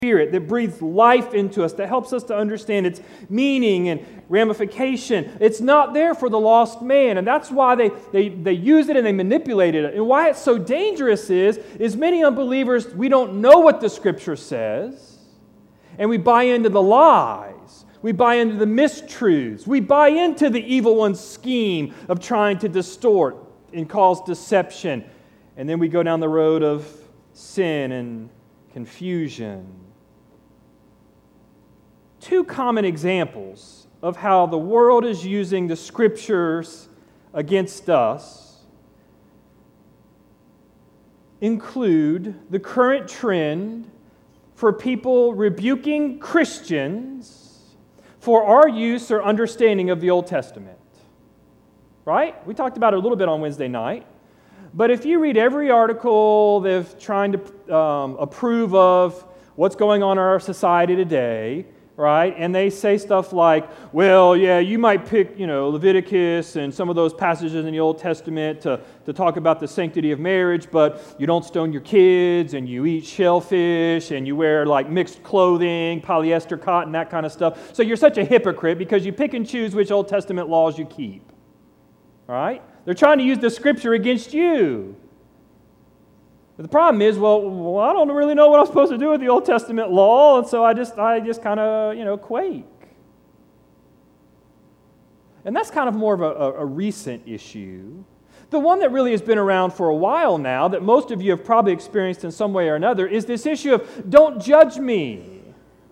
Spirit that breathes life into us, that helps us to understand its meaning and ramification. It's not there for the lost man, and that's why they use it and they manipulate it. And why it's so dangerous is many unbelievers, we don't know what the Scripture says, and we buy into the lies. We buy into the mistruths. We buy into the evil one's scheme of trying to distort and cause deception. And then we go down the road of sin and confusion. Two common examples of how the world is using the Scriptures against us include the current trend for people rebuking Christians for our use or understanding of the Old Testament. Right? We talked about it a little bit on Wednesday night. But if you read every article that's trying to approve of what's going on in our society today, right? And they say stuff like, well, yeah, you might pick, Leviticus and some of those passages in the Old Testament to talk about the sanctity of marriage, but you don't stone your kids, and you eat shellfish, and you wear like mixed clothing, polyester, cotton, that kind of stuff. So you're such a hypocrite because you pick and choose which Old Testament laws you keep. All right? They're trying to use the Scripture against you. But the problem is, well, I don't really know what I'm supposed to do with the Old Testament law, and so I just kind of, quake. And that's kind of more of a recent issue. The one that really has been around for a while now, that most of you have probably experienced in some way or another, is this issue of don't judge me.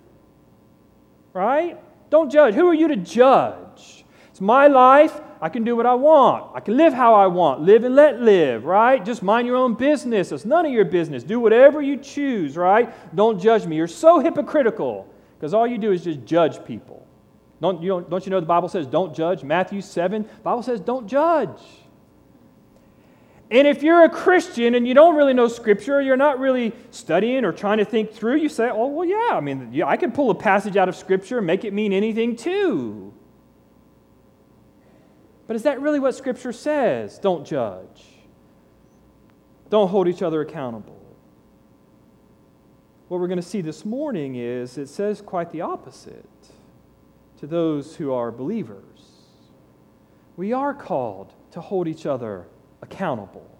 Right? Don't judge. Who are you to judge? It's my life. I can do what I want. I can live how I want. Live and let live, right? Just mind your own business. It's none of your business. Do whatever you choose, right? Don't judge me. You're so hypocritical because all you do is just judge people. Don't you know the Bible says don't judge? Matthew 7, the Bible says don't judge. And if you're a Christian and you don't really know Scripture, you're not really studying or trying to think through, you say, oh, well, yeah, I can pull a passage out of Scripture and make it mean anything too. But is that really what Scripture says? Don't judge. Don't hold each other accountable. What we're going to see this morning is it says quite the opposite to those who are believers. We are called to hold each other accountable,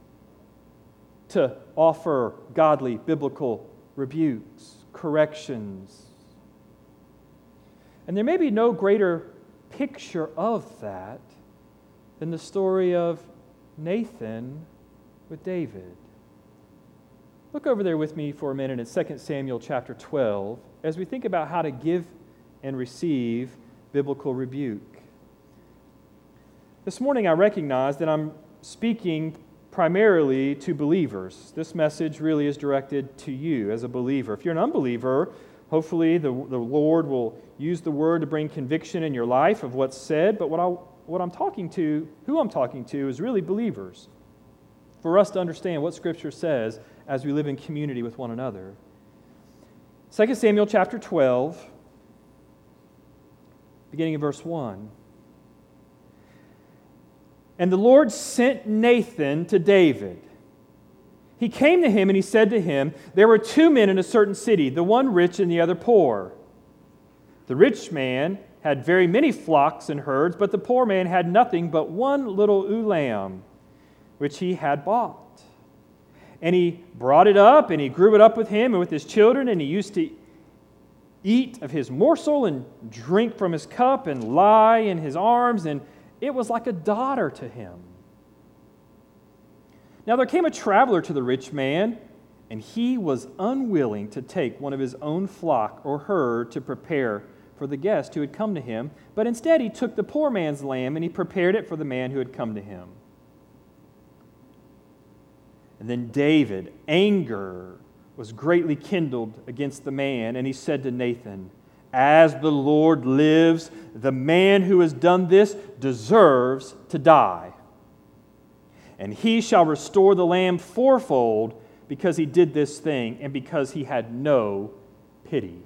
to offer godly biblical rebukes, corrections. And there may be no greater picture of that than the story of Nathan with David. Look over there with me for a minute in 2 Samuel chapter 12 as we think about how to give and receive biblical rebuke. This morning I recognize that I'm speaking primarily to believers. This message really is directed to you as a believer. If you're an unbeliever, hopefully the Lord will use the word to bring conviction in your life of what's said, but who I'm talking to is really believers. For us to understand what Scripture says as we live in community with one another. 2 Samuel chapter 12, beginning in verse 1. And the Lord sent Nathan to David. He came to him and he said to him, there were two men in a certain city, the one rich and the other poor. The rich man had very many flocks and herds, but the poor man had nothing but one little ewe lamb, which he had bought. And he brought it up, and he grew it up with him and with his children, and he used to eat of his morsel and drink from his cup and lie in his arms, and it was like a daughter to him. Now there came a traveler to the rich man, and he was unwilling to take one of his own flock or herd to prepare for the guest who had come to him, but instead he took the poor man's lamb and he prepared it for the man who had come to him. And then David, anger was greatly kindled against the man, and he said to Nathan, as the Lord lives, the man who has done this deserves to die. And he shall restore the lamb fourfold because he did this thing and because he had no pity.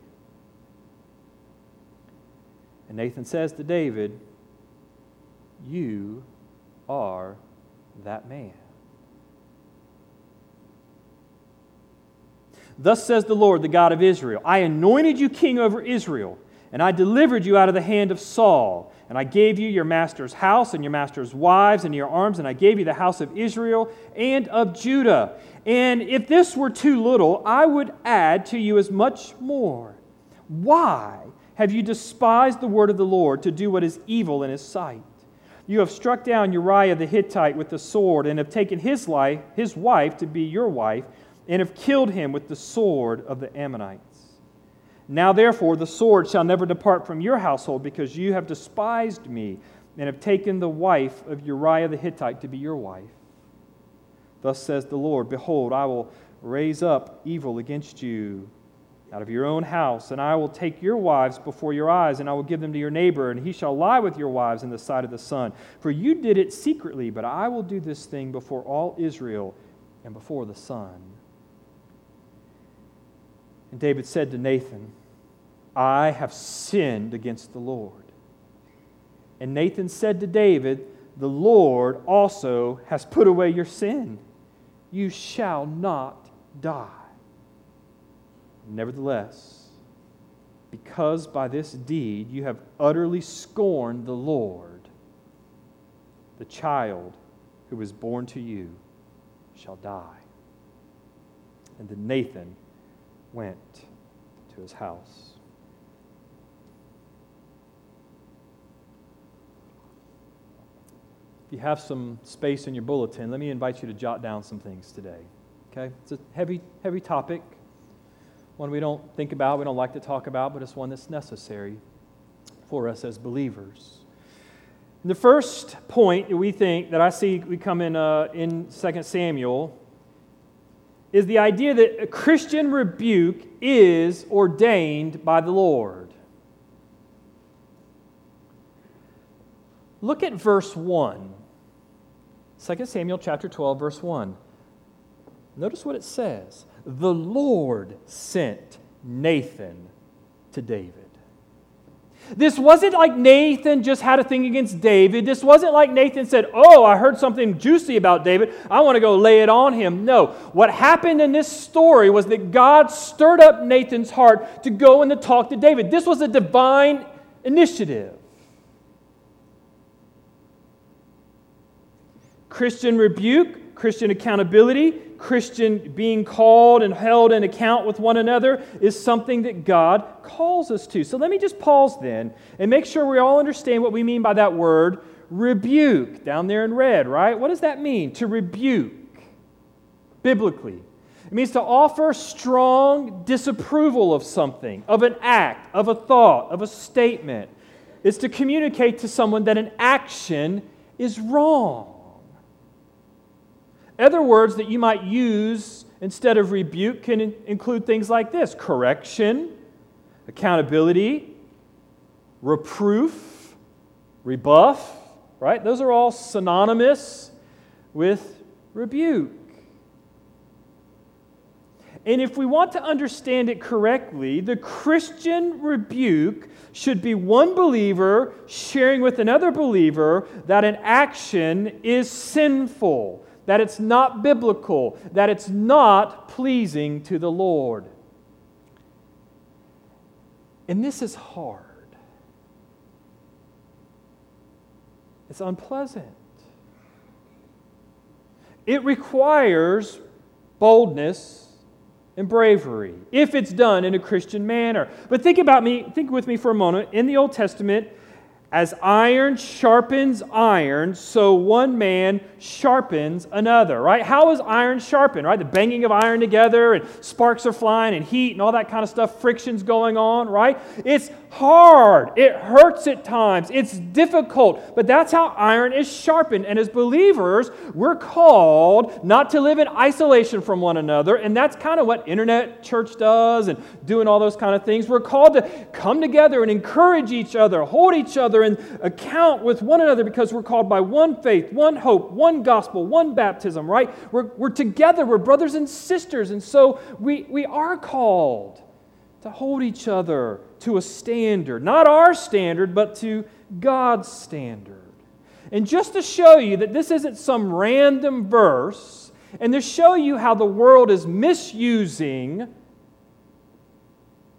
And Nathan says to David, you are that man. Thus says the Lord, the God of Israel, I anointed you king over Israel, and I delivered you out of the hand of Saul. And I gave you your master's house and your master's wives into your arms, and I gave you the house of Israel and of Judah. And if this were too little, I would add to you as much more. Why have you despised the word of the Lord to do what is evil in His sight? You have struck down Uriah the Hittite with the sword, and have taken his wife to be your wife, and have killed him with the sword of the Ammonites. Now therefore the sword shall never depart from your household, because you have despised me, and have taken the wife of Uriah the Hittite to be your wife. Thus says the Lord, behold, I will raise up evil against you out of your own house, and I will take your wives before your eyes, and I will give them to your neighbor, and he shall lie with your wives in the sight of the sun. For you did it secretly, but I will do this thing before all Israel and before the sun. And David said to Nathan, I have sinned against the Lord. And Nathan said to David, the Lord also has put away your sin. You shall not die. Nevertheless, because by this deed you have utterly scorned the Lord, the child who was born to you shall die. And then Nathan went to his house. If you have some space in your bulletin, let me invite you to jot down some things today. Okay? It's a heavy topic, one we don't think about, we don't like to talk about, but it's one that's necessary for us as believers. And the first point that I see we come in 2 Samuel is the idea that a Christian rebuke is ordained by the Lord. Look at verse 1. 2 Samuel chapter 12, verse 1. Notice what it says. The Lord sent Nathan to David. This wasn't like Nathan just had a thing against David. This wasn't like Nathan said, oh, I heard something juicy about David. I want to go lay it on him. No. What happened in this story was that God stirred up Nathan's heart to go and to talk to David. This was a divine initiative. Christian rebuke, Christian accountability, Christian being called and held in account with one another is something that God calls us to. So let me just pause then and make sure we all understand what we mean by that word, rebuke, down there in red, right? What does that mean, to rebuke, biblically? It means to offer strong disapproval of something, of an act, of a thought, of a statement. It's to communicate to someone that an action is wrong. Other words that you might use instead of rebuke can include things like this: correction, accountability, reproof, rebuff, right? Those are all synonymous with rebuke. And if we want to understand it correctly, the Christian rebuke should be one believer sharing with another believer that an action is sinful, that it's not biblical, that it's not pleasing to the Lord. And this is hard. It's unpleasant. It requires boldness and bravery if it's done in a Christian manner. But think with me for a moment. In the Old Testament, as iron sharpens iron, so one man sharpens another, right? How is iron sharpened, right? The banging of iron together, and sparks are flying, and heat, and all that kind of stuff, friction's going on, right? It's hard. It hurts at times. It's difficult. But that's how iron is sharpened. And as believers, we're called not to live in isolation from one another, and that's kind of what Internet Church does and doing all those kind of things. We're called to come together and encourage each other, hold each other in account with one another, because we're called by one faith, one hope, one gospel, one baptism, right? We're together. We're brothers and sisters. And so we are called to hold each other to a standard. Not our standard, but to God's standard. And just to show you that this isn't some random verse, and to show you how the world is misusing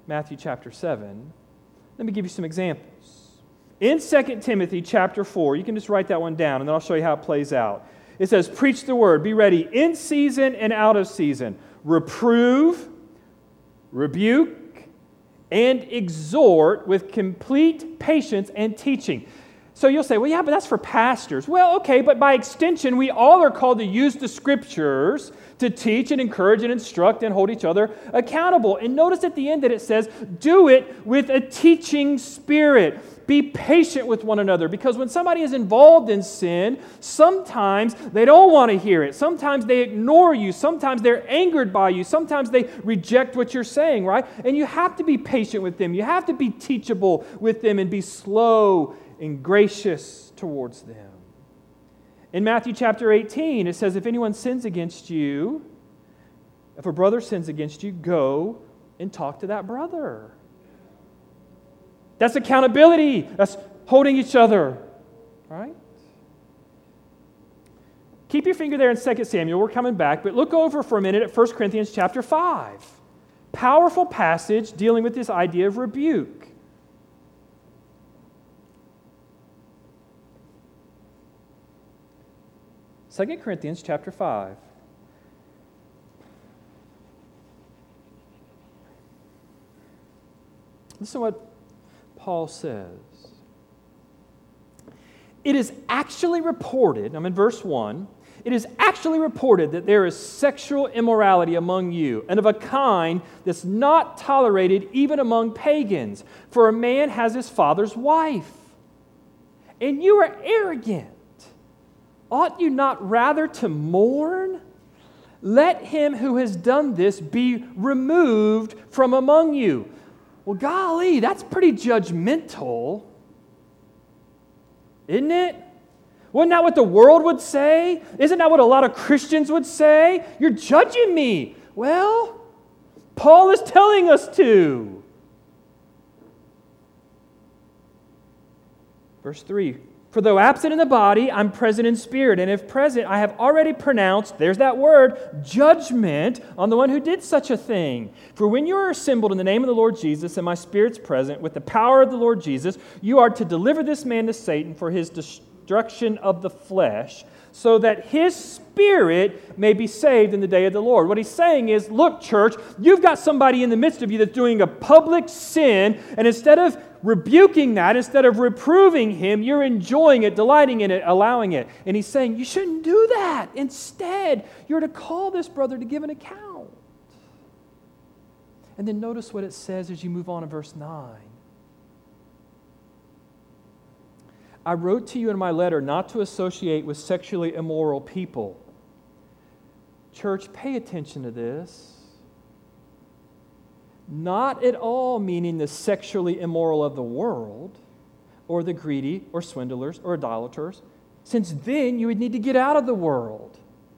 Matthew chapter 7. Let me give you some examples. In 2 Timothy chapter 4, you can just write that one down, and then I'll show you how it plays out. It says, preach the word, be ready in season and out of season. Reprove, rebuke, and exhort with complete patience and teaching. So you'll say, well, yeah, but that's for pastors. Well, okay, but by extension, we all are called to use the Scriptures to teach and encourage and instruct and hold each other accountable. And notice at the end that it says, do it with a teaching spirit. Be patient with one another, because when somebody is involved in sin, sometimes they don't want to hear it. Sometimes they ignore you. Sometimes they're angered by you. Sometimes they reject what you're saying, right? And you have to be patient with them. You have to be teachable with them and be slow and gracious towards them. In Matthew chapter 18, it says, if anyone sins against you, if a brother sins against you, go and talk to that brother. That's accountability. That's holding each other. Right? Keep your finger there in 2 Samuel. We're coming back. But look over for a minute at 1 Corinthians chapter 5. Powerful passage dealing with this idea of rebuke. 2 Corinthians chapter 5. Listen to what Paul says. It is actually reported, I'm in verse 1, it is actually reported that there is sexual immorality among you, and of a kind that's not tolerated even among pagans. For a man has his father's wife, and you are arrogant. Ought you not rather to mourn? Let him who has done this be removed from among you. Well, golly, that's pretty judgmental, isn't it? Wasn't that what the world would say? Isn't that what a lot of Christians would say? You're judging me. Well, Paul is telling us to. Verse 3. For though absent in the body, I'm present in spirit. And if present, I have already pronounced, there's that word, judgment on the one who did such a thing. For when you are assembled in the name of the Lord Jesus, and my spirit's present, with the power of the Lord Jesus, you are to deliver this man to Satan for his destruction of the flesh, so that his spirit may be saved in the day of the Lord. What he's saying is, look, church, you've got somebody in the midst of you that's doing a public sin, and instead of rebuking that, instead of reproving him, you're enjoying it, delighting in it, allowing it. And he's saying, you shouldn't do that. Instead, you're to call this brother to give an account. And then notice what it says as you move on in verse 9. I wrote to you in my letter not to associate with sexually immoral people. Church, pay attention to this. Not at all meaning the sexually immoral of the world, or the greedy, or swindlers, or idolaters, since then you would need to get out of the world.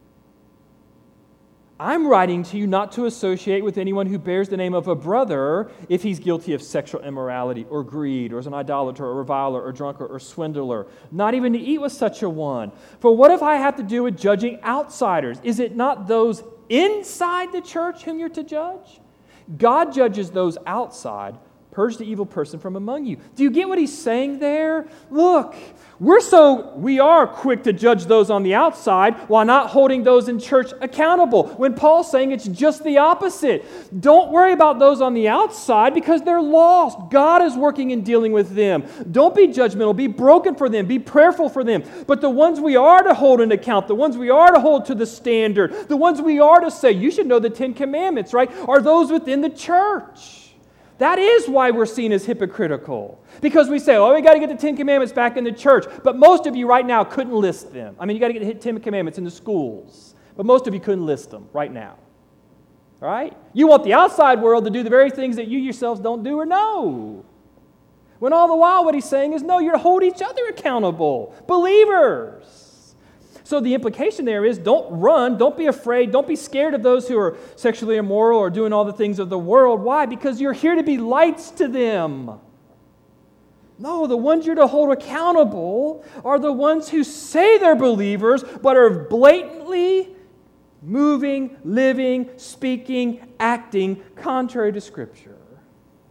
I'm writing to you not to associate with anyone who bears the name of a brother if he's guilty of sexual immorality, or greed, or is an idolater, or reviler, or drunkard, or swindler. Not even to eat with such a one. For what if I have to do with judging outsiders? Is it not those inside the church whom you're to judge? God judges those outside. Purge the evil person from among you. Do you get what he's saying there? Look, we are quick to judge those on the outside while not holding those in church accountable. When Paul's saying it's just the opposite. Don't worry about those on the outside because they're lost. God is working and dealing with them. Don't be judgmental. Be broken for them. Be prayerful for them. But the ones we are to hold in account, the ones we are to hold to the standard, the ones we are to say, you should know the 10 Commandments, right, are those within the church. That is why we're seen as hypocritical. Because we say, we got to get the 10 Commandments back in the church. But most of you right now couldn't list them. I mean, you got to get the 10 Commandments in the schools. But most of you couldn't list them right now. All right? You want the outside world to do the very things that you yourselves don't do or know. When all the while what he's saying is, no, you're to hold each other accountable. Believers. So the implication there is don't run, don't be afraid, don't be scared of those who are sexually immoral or doing all the things of the world. Why? Because you're here to be lights to them. No, the ones you're to hold accountable are the ones who say they're believers but are blatantly moving, living, speaking, acting contrary to Scripture.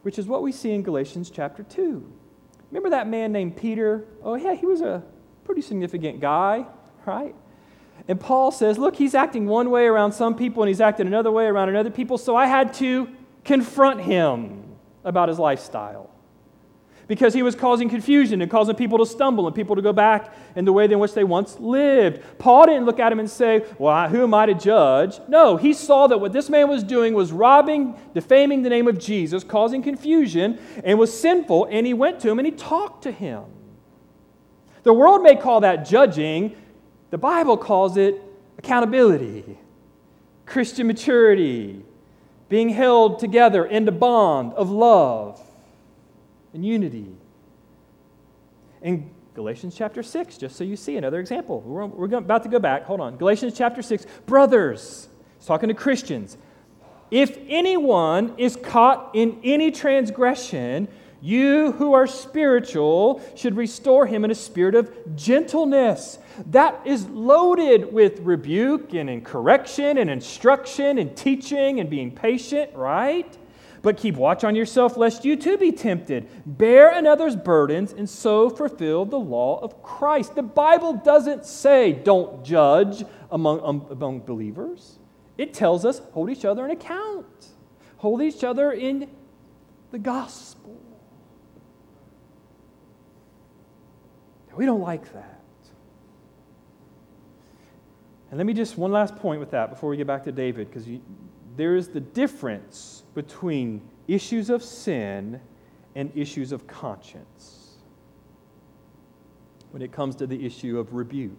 which is what we see in Galatians chapter 2. Remember that man named Peter? Oh, yeah, he was a pretty significant guy, right? And Paul says, look, he's acting one way around some people and he's acting another way around other people, so I had to confront him about his lifestyle. Because he was causing confusion and causing people to stumble and people to go back in the way in which they once lived. Paul didn't look at him and say, well, who am I to judge? No, he saw that what this man was doing was robbing, defaming the name of Jesus, causing confusion, and was sinful, and he went to him and he talked to him. The world may call that judging. The Bible calls it accountability, Christian maturity, being held together in the bond of love and unity. In Galatians chapter 6, just so you see another example. We're about to go back. Hold on. Galatians chapter 6. Brothers, it's talking to Christians. If anyone is caught in any transgression, you who are spiritual should restore him in a spirit of gentleness. That is loaded with rebuke and correction and instruction and teaching and being patient, right? But keep watch on yourself, lest you too be tempted. Bear another's burdens, and so fulfill the law of Christ. The Bible doesn't say don't judge among believers. It tells us hold each other in account. Hold each other in the gospel. We don't like that. And let me just, one last point with that before we get back to David, because there is the difference between issues of sin and issues of conscience when it comes to the issue of rebuke.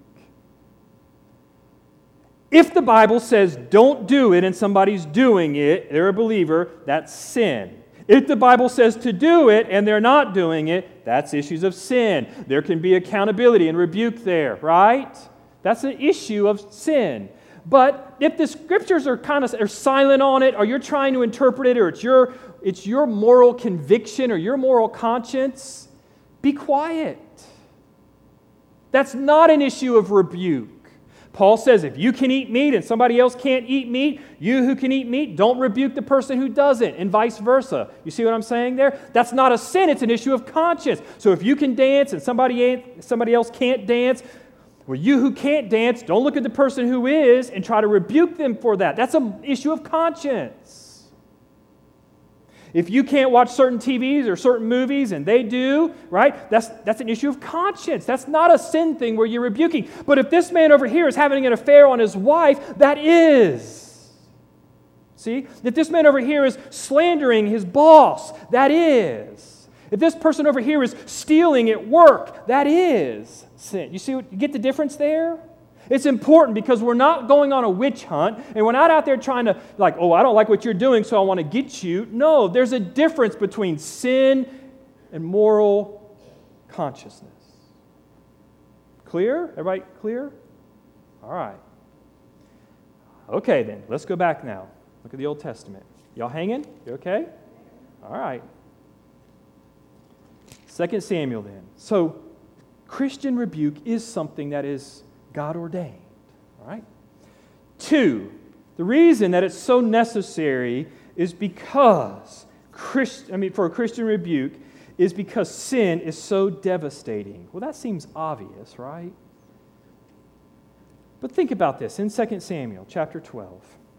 If the Bible says don't do it and somebody's doing it, they're a believer, that's sin. If the Bible says to do it and they're not doing it, that's issues of sin. There can be accountability and rebuke there, right? That's an issue of sin. But if the scriptures are silent on it, or you're trying to interpret it, or it's your moral conviction or your moral conscience, be quiet. That's not an issue of rebuke. Paul says if you can eat meat and somebody else can't eat meat, you who can eat meat, don't rebuke the person who doesn't, and vice versa. You see what I'm saying there? That's not a sin, it's an issue of conscience. So if you can dance and somebody else can't dance, well, you who can't dance, don't look at the person who is and try to rebuke them for that. That's an issue of conscience. If you can't watch certain TVs or certain movies and they do, right, that's an issue of conscience. That's not a sin thing where you're rebuking. But if this man over here is having an affair on his wife, that is. See? If this man over here is slandering his boss, that is. If this person over here is stealing at work, that is sin. You get the difference there? It's important because we're not going on a witch hunt and we're not out there trying to I don't like what you're doing, so I want to get you. No, there's a difference between sin and moral consciousness. Clear? Everybody clear? All right. Okay then, let's go back now. Look at the Old Testament. Y'all hanging? You okay? All right. 2 Samuel then. So, Christian rebuke is something that is God ordained. All right? 2, the reason that it's so necessary is because for a Christian rebuke is because sin is so devastating. Well, that seems obvious, right? But think about this in 2 Samuel chapter 12.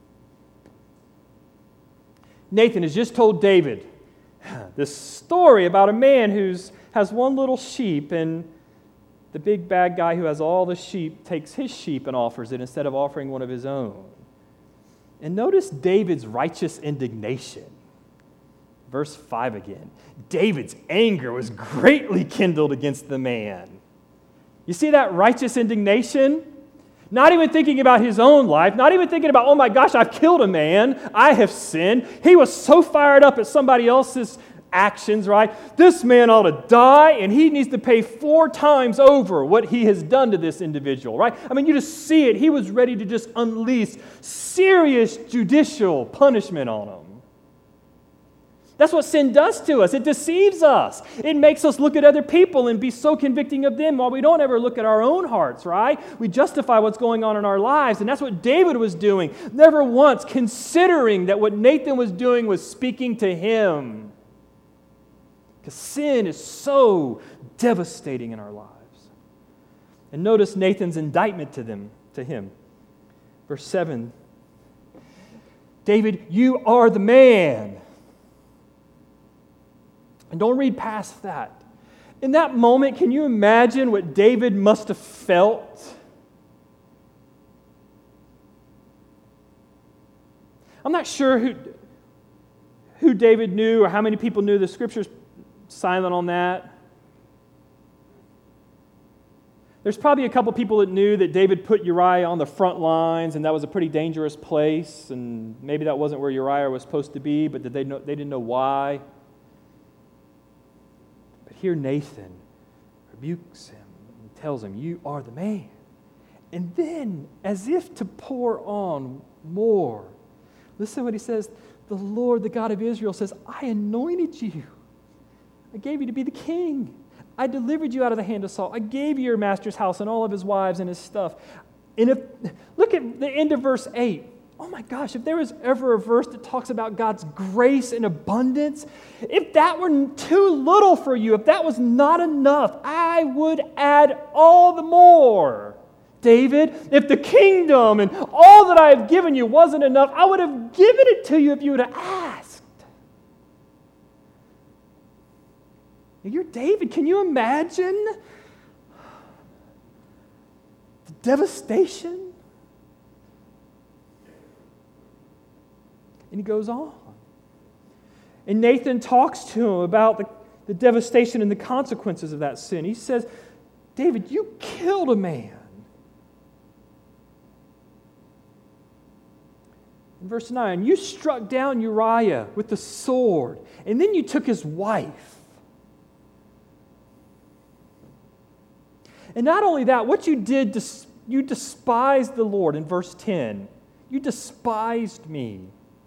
Nathan has just told David this story about a man who has one little sheep, and the big bad guy who has all the sheep takes his sheep and offers it instead of offering one of his own. And notice David's righteous indignation. Verse 5 again. David's anger was greatly kindled against the man. You see that righteous indignation? Not even thinking about his own life, not even thinking about, oh my gosh, I've killed a man, I have sinned. He was so fired up at somebody else's actions, right? This man ought to die, and he needs to pay 4 times over what he has done to this individual, right? I mean, you just see it. He was ready to just unleash serious judicial punishment on him. That's what sin does to us. It deceives us. It makes us look at other people and be so convicting of them while we don't ever look at our own hearts, right? We justify what's going on in our lives, and that's what David was doing, never once considering that what Nathan was doing was speaking to him. Because sin is so devastating in our lives. And notice Nathan's indictment to him. Verse 7. David, you are the man. And don't read past that. In that moment, can you imagine what David must have felt? I'm not sure who David knew or how many people knew. The Scripture's silent on that. There's probably a couple people that knew that David put Uriah on the front lines, and that was a pretty dangerous place, and maybe that wasn't where Uriah was supposed to be, but they didn't know why. But here Nathan rebukes him and tells him, you are the man. And then, as if to pour on more, listen to what he says. The Lord, the God of Israel, says, I anointed you. I gave you to be the king. I delivered you out of the hand of Saul. I gave you your master's house and all of his wives and his stuff. And look at the end of verse 8. Oh my gosh, if there was ever a verse that talks about God's grace and abundance, if that were too little for you, if that was not enough, I would add all the more. David, if the kingdom and all that I have given you wasn't enough, I would have given it to you if you would have asked. You're David. Can you imagine the devastation? And he goes on. And Nathan talks to him about the devastation and the consequences of that sin. He says, David, you killed a man. In verse 9, you struck down Uriah with the sword, and then you took his wife. And not only that, what you did, you despised the Lord in verse 10. You despised me.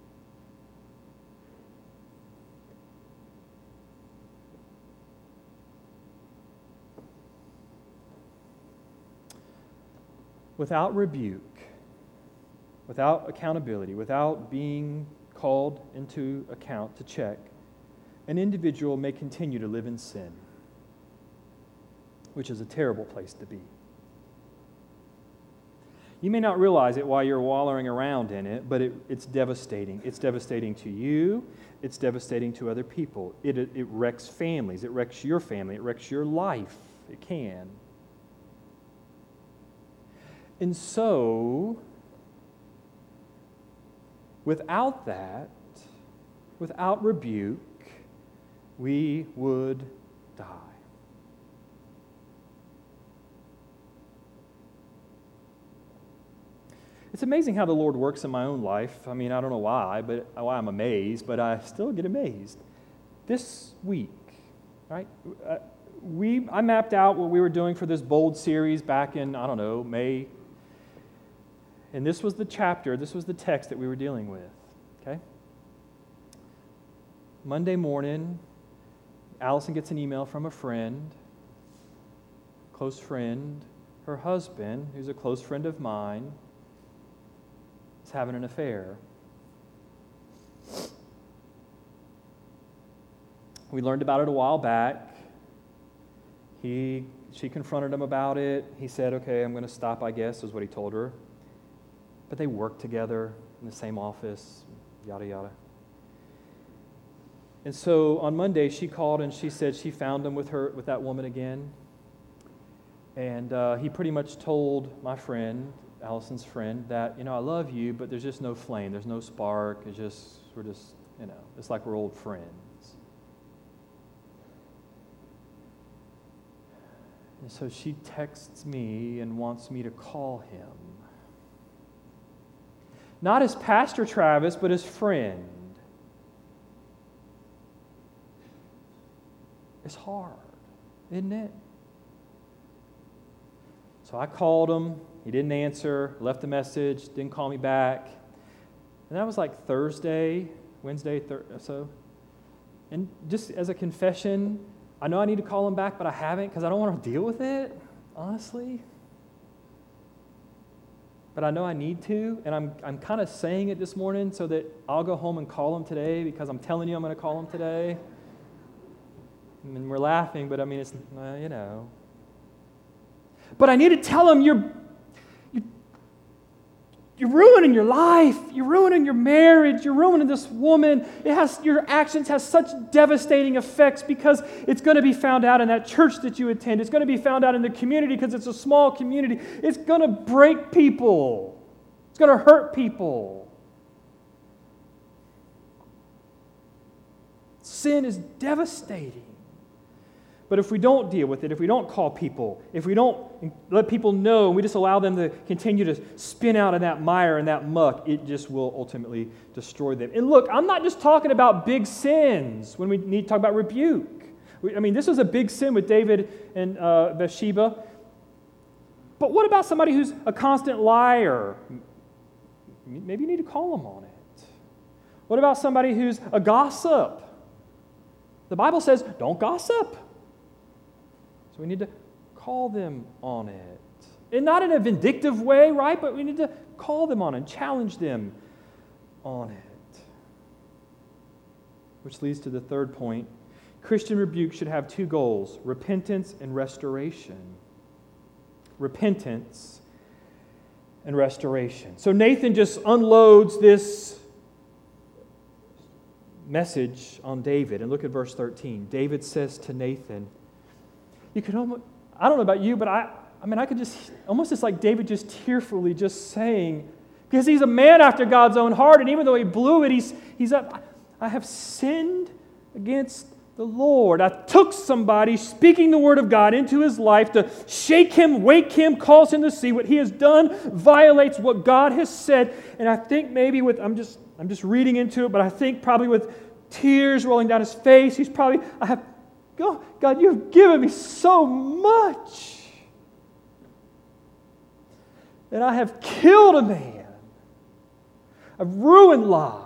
Without rebuke, without accountability, without being called into account to check, an individual may continue to live in sin, which is a terrible place to be. You may not realize it while you're wallowing around in it, but it's devastating. It's devastating to you. It's devastating to other people. It wrecks families. It wrecks your family. It wrecks your life. It can. And so, without that, without rebuke, we would die. It's amazing how the Lord works in my own life. I mean, I don't know why I'm amazed, but I still get amazed. This week, right? I mapped out what we were doing for this Bold series back in, May. And this was the chapter, this was the text that we were dealing with, okay? Monday morning, Allison gets an email from a friend, close friend. Her husband, who's a close friend of mine, is having an affair. We learned about it a while back. She confronted him about it. He said, okay, I'm going to stop, I guess, is what he told her. But they worked together in the same office, yada, yada. And so on Monday, she called and she said she found him with that woman again. And he pretty much told my friend, Allison's friend, that, I love you, but there's just no flame, there's no spark. We're just, it's like we're old friends. And so she texts me and wants me to call him. Not as Pastor Travis, but as friend. It's hard, isn't it? So I called him. He didn't answer, left a message, didn't call me back. And that was like Wednesday, so. And just as a confession, I know I need to call him back, but I haven't because I don't want to deal with it, honestly. But I know I need to, and I'm kind of saying it this morning so that I'll go home and call him today because I'm telling you I'm going to call him today. I mean, we're laughing, but I mean, it's, But I need to tell them you're ruining your life. You're ruining your marriage. You're ruining this woman. Your actions have such devastating effects because it's going to be found out in that church that you attend. It's going to be found out in the community because it's a small community. It's going to break people. It's going to hurt people. Sin is devastating. But if we don't deal with it, if we don't call people, if we don't let people know, and we just allow them to continue to spin out in that mire and that muck, it just will ultimately destroy them. And look, I'm not just talking about big sins when we need to talk about rebuke. This was a big sin with David and Bathsheba. But what about somebody who's a constant liar? Maybe you need to call them on it. What about somebody who's a gossip? The Bible says, don't gossip. So we need to call them on it. And not in a vindictive way, right? But we need to call them on it and challenge them on it. Which leads to the third point. Christian rebuke should have two goals: repentance and restoration. Repentance and restoration. So Nathan just unloads this message on David. And look at verse 13. David says to Nathan, you could almost, I don't know about you, but I could just, almost just like David just tearfully just saying, because he's a man after God's own heart, and even though he blew it, he's up, I have sinned against the Lord. I took somebody speaking the word of God into his life to shake him, wake him, cause him to see what he has done violates what God has said. And I think maybe I'm just reading into it, but I think probably with tears rolling down his face, he's probably, God, you've given me so much. And I have killed a man. I've ruined lives.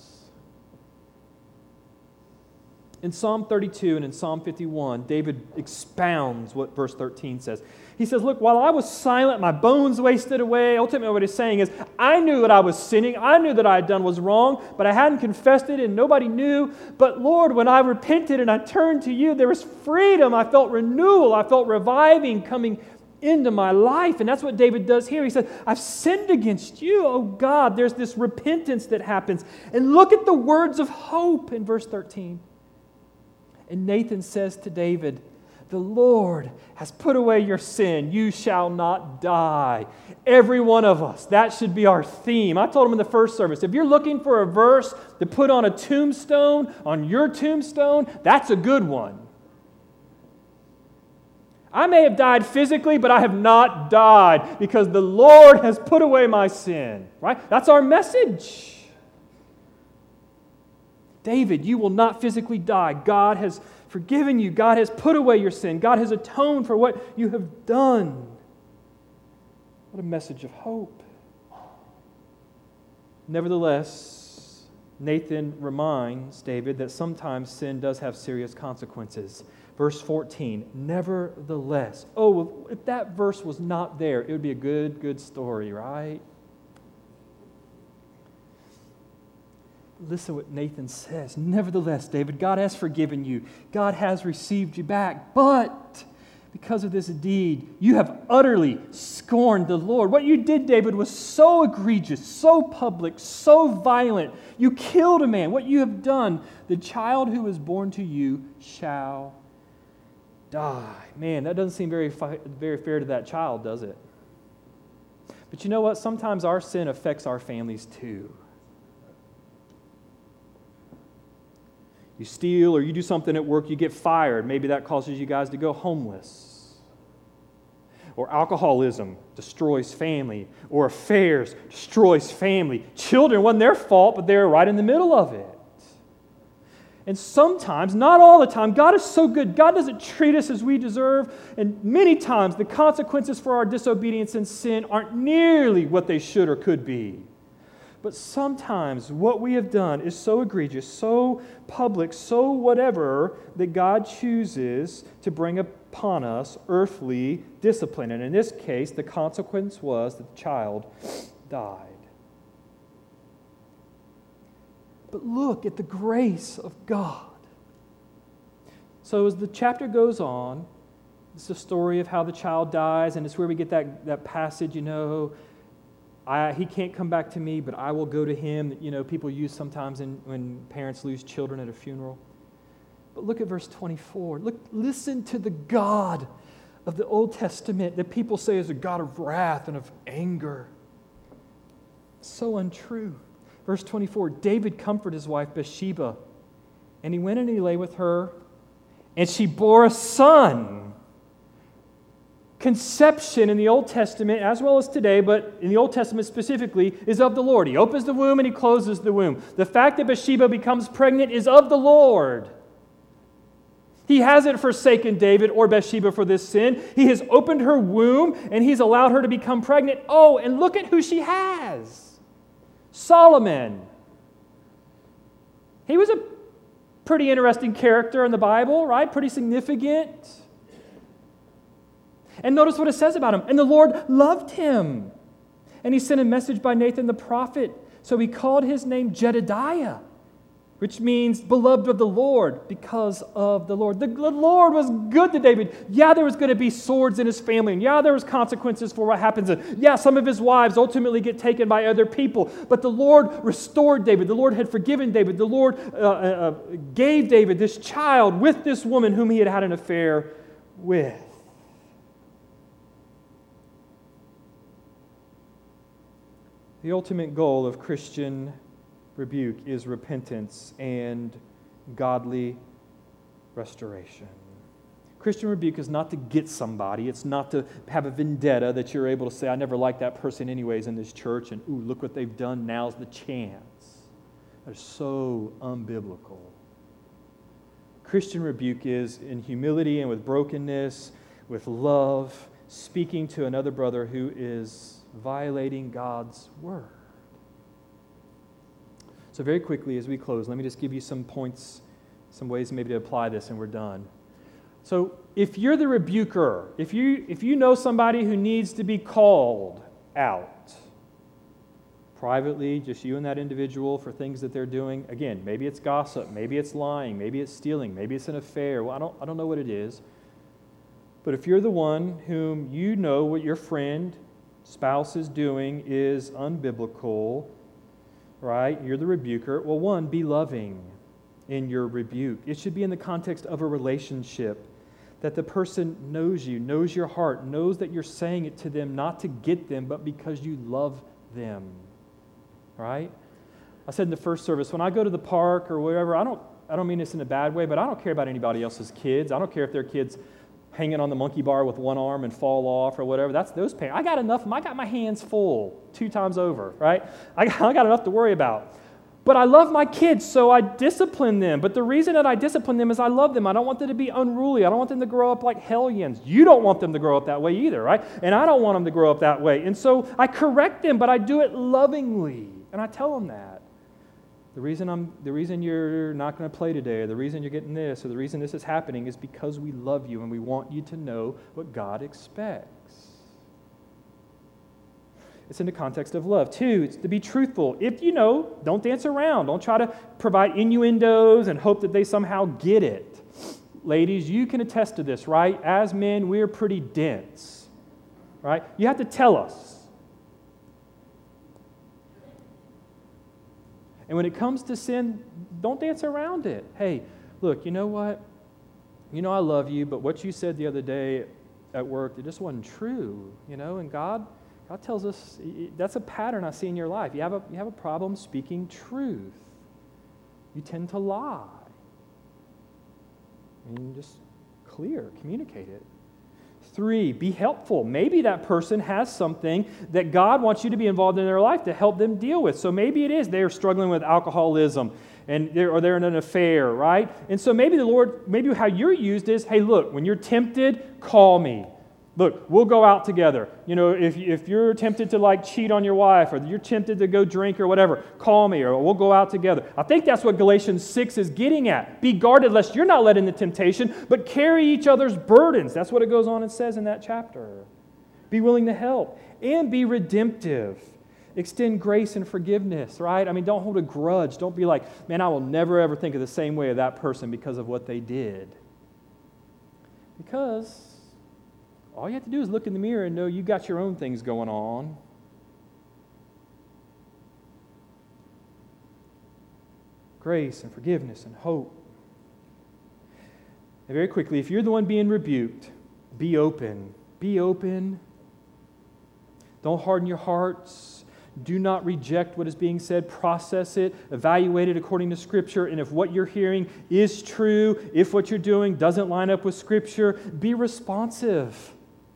In Psalm 32 and in Psalm 51, David expounds what verse 13 says. He says, look, while I was silent, my bones wasted away. Ultimately, what he's saying is, I knew that I was sinning. I knew that I had done was wrong, but I hadn't confessed it and nobody knew. But Lord, when I repented and I turned to you, there was freedom. I felt renewal. I felt reviving coming into my life. And that's what David does here. He said, I've sinned against you, oh God. There's this repentance that happens. And look at the words of hope in verse 13. And Nathan says to David, the Lord has put away your sin. You shall not die. Every one of us. That should be our theme. I told him in the first service, if you're looking for a verse to put on a tombstone, on your tombstone, that's a good one. I may have died physically, but I have not died because the Lord has put away my sin. Right? That's our message. David, you will not physically die. God has forgiven you. God has put away your sin. God has atoned for what you have done. What a message of hope. Nevertheless, Nathan reminds David that sometimes sin does have serious consequences. Verse 14, nevertheless. Oh, if that verse was not there, it would be a good story, right? Listen what Nathan says. Nevertheless, David, God has forgiven you. God has received you back. But because of this deed, you have utterly scorned the Lord. What you did, David, was so egregious, so public, so violent. You killed a man. What you have done, the child who is born to you shall die. Man, that doesn't seem very fair to that child, does it? But you know what? Sometimes our sin affects our families too. You steal or you do something at work, you get fired. Maybe that causes you guys to go homeless. Or alcoholism destroys family. Or affairs destroys family. Children, wasn't their fault, but they were right in the middle of it. And sometimes, not all the time, God is so good. God doesn't treat us as we deserve. And many times, the consequences for our disobedience and sin aren't nearly what they should or could be. But sometimes what we have done is so egregious, so public, so whatever, that God chooses to bring upon us earthly discipline. And in this case, the consequence was that the child died. But look at the grace of God. So as the chapter goes on, it's the story of how the child dies, and it's where we get that passage, he can't come back to me, but I will go to him, that, people use sometimes when parents lose children at a funeral. But look at verse 24. Listen to the God of the Old Testament that people say is a God of wrath and of anger. So untrue. Verse 24, David comforted his wife Bathsheba, and he went and he lay with her, and she bore a son. Conception in the Old Testament, as well as today, but in the Old Testament specifically, is of the Lord. He opens the womb and he closes the womb. The fact that Bathsheba becomes pregnant is of the Lord. He hasn't forsaken David or Bathsheba for this sin. He has opened her womb and he's allowed her to become pregnant. Oh, and look at who she has. Solomon. He was a pretty interesting character in the Bible, right? Pretty significant. And notice what it says about him. And the Lord loved him. And he sent a message by Nathan the prophet. So he called his name Jedediah, which means beloved of the Lord, because of the Lord. The Lord was good to David. Yeah, there was going to be swords in his family. And yeah, there was consequences for what happens. And yeah, some of his wives ultimately get taken by other people. But the Lord restored David. The Lord had forgiven David. The Lord gave David this child with this woman whom he had had an affair with. The ultimate goal of Christian rebuke is repentance and godly restoration. Christian rebuke is not to get somebody. It's not to have a vendetta that you're able to say, I never liked that person anyways in this church, and ooh, look what they've done, now's the chance. That is so unbiblical. Christian rebuke is in humility and with brokenness, with love, speaking to another brother who is violating God's word. So very quickly as we close, let me just give you some points, some ways maybe to apply this, and we're done. So if you're the rebuker, if you know somebody who needs to be called out privately, just you and that individual for things that they're doing, again, maybe it's gossip, maybe it's lying, maybe it's stealing, maybe it's an affair. Well, I don't know what it is. But if you're the one whom you know what your friend, spouse is doing is unbiblical, right? You're the rebuker. Well, one, be loving in your rebuke. It should be in the context of a relationship, that the person knows you, knows your heart, knows that you're saying it to them not to get them, but because you love them, right? I said in the first service, when I go to the park or wherever, I don't mean this in a bad way, but I don't care about anybody else's kids. I don't care if their kids hanging on the monkey bar with one arm and fall off or whatever. That's those parents. I got enough. I got my hands full 2 times over, right? I got enough to worry about. But I love my kids, so I discipline them. But the reason that I discipline them is I love them. I don't want them to be unruly. I don't want them to grow up like hellions. You don't want them to grow up that way either, right? And I don't want them to grow up that way. And so I correct them, but I do it lovingly. And I tell them that. The reason you're not going to play today, or the reason you're getting this, or the reason this is happening is because we love you and we want you to know what God expects. It's in the context of love. 2, it's to be truthful. If you know, don't dance around. Don't try to provide innuendos and hope that they somehow get it. Ladies, you can attest to this, right? As men, we're pretty dense, right? You have to tell us. And when it comes to sin, don't dance around it. Hey, look, you know what? You know I love you, but what you said the other day at work, it just wasn't true, and God tells us that's a pattern I see in your life. You have a problem speaking truth. You tend to lie. Just communicate it. 3, be helpful. Maybe that person has something that God wants you to be involved in their life to help them deal with. So maybe it is they're struggling with alcoholism or they're in an affair, right? And so maybe maybe how you're used is, hey, look, when you're tempted, call me. Look, we'll go out together. If you're tempted to cheat on your wife, or you're tempted to go drink or whatever, call me, or we'll go out together. I think that's what Galatians 6 is getting at. Be guarded lest you're not led into temptation, but carry each other's burdens. That's what it goes on and says in that chapter. Be willing to help and be redemptive. Extend grace and forgiveness, right? Don't hold a grudge. Don't be like, man, I will never ever think of the same way of that person because of what they did. Because all you have to do is look in the mirror and know you got your own things going on. Grace and forgiveness and hope. And very quickly, if you're the one being rebuked, be open. Be open. Don't harden your hearts. Do not reject what is being said. Process it. Evaluate it according to Scripture. And if what you're hearing is true, if what you're doing doesn't line up with Scripture, be responsive.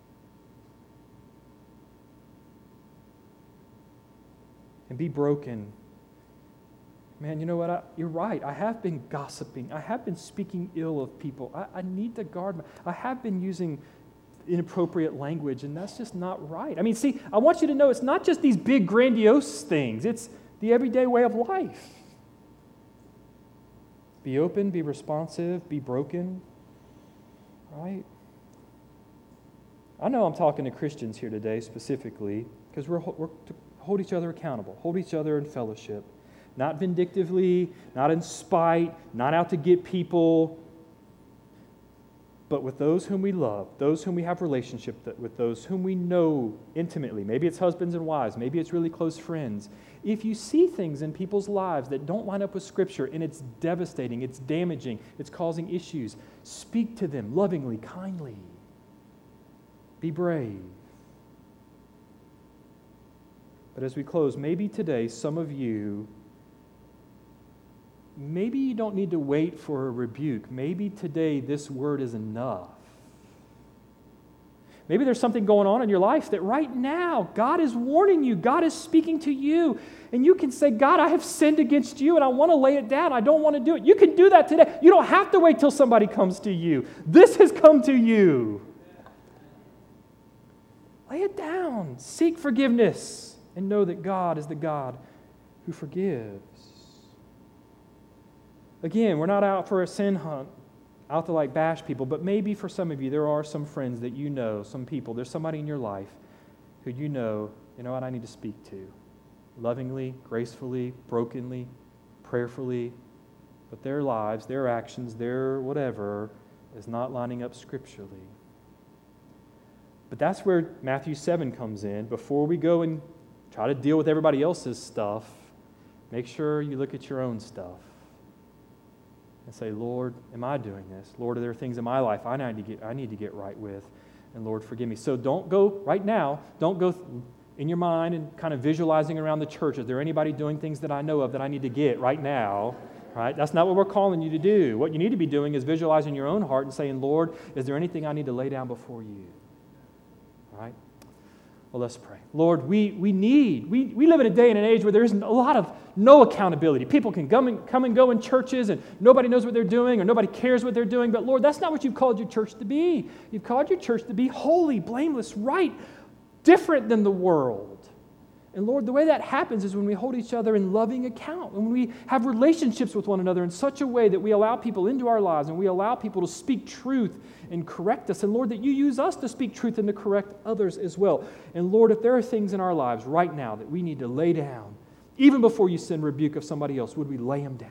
And be broken. Man, you know what? You're right. I have been gossiping. I have been speaking ill of people. I need to guard I have been using inappropriate language, and that's just not right. I mean, see, I want you to know it's not just these big, grandiose things. It's the everyday way of life. Be open, be responsive, be broken. Right? I know I'm talking to Christians here today specifically because we're to hold each other accountable, hold each other in fellowship. Not vindictively, not in spite, not out to get people, but with those whom we love, those whom we have relationship with, those whom we know intimately. Maybe it's husbands and wives, maybe it's really close friends. If you see things in people's lives that don't line up with Scripture and it's devastating, it's damaging, it's causing issues, speak to them lovingly, kindly. Be brave. But as we close, maybe today some of you, maybe you don't need to wait for a rebuke. Maybe today this word is enough. Maybe there's something going on in your life that right now God is warning you. God is speaking to you. And you can say, God, I have sinned against you and I want to lay it down. I don't want to do it. You can do that today. You don't have to wait till somebody comes to you. This has come to you. Lay it down. Seek forgiveness and know that God is the God who forgives. Again, we're not out for a sin hunt, out to like bash people, but maybe for some of you, there are some friends that you know, some people, there's somebody in your life who you know what I need to speak to. Lovingly, gracefully, brokenly, prayerfully, but their lives, their actions, their whatever is not lining up scripturally. But that's where Matthew 7 comes in. Before we go and try to deal with everybody else's stuff, make sure you look at your own stuff. And say, Lord, am I doing this? Lord, are there things in my life I need to get right with? And Lord, forgive me. So don't go right now. Don't go in your mind and kind of visualizing around the church. Is there anybody doing things that I know of that I need to get right now? Right? That's not what we're calling you to do. What you need to be doing is visualizing your own heart and saying, Lord, is there anything I need to lay down before you? Right? Well, let's pray. Lord, we live in a day and an age where there isn't a lot of no accountability. People can come and go in churches and nobody knows what they're doing or nobody cares what they're doing. But Lord, that's not what you've called your church to be. You've called your church to be holy, blameless, right, different than the world. And Lord, the way that happens is when we hold each other in loving account, when we have relationships with one another in such a way that we allow people into our lives and we allow people to speak truth and correct us. And Lord, that you use us to speak truth and to correct others as well. And Lord, if there are things in our lives right now that we need to lay down, even before you send rebuke of somebody else, would we lay them down?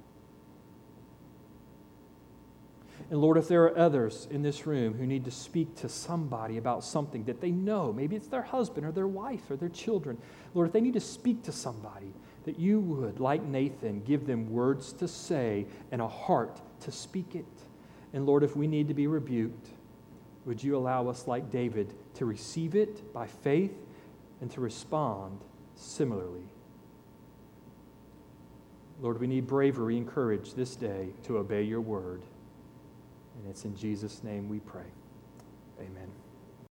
And Lord, if there are others in this room who need to speak to somebody about something that they know, maybe it's their husband or their wife or their children, Lord, if they need to speak to somebody, that you would, like Nathan, give them words to say and a heart to speak it. And Lord, if we need to be rebuked, would you allow us, like David, to receive it by faith and to respond similarly? Lord, we need bravery and courage this day to obey your word. And it's in Jesus' name we pray.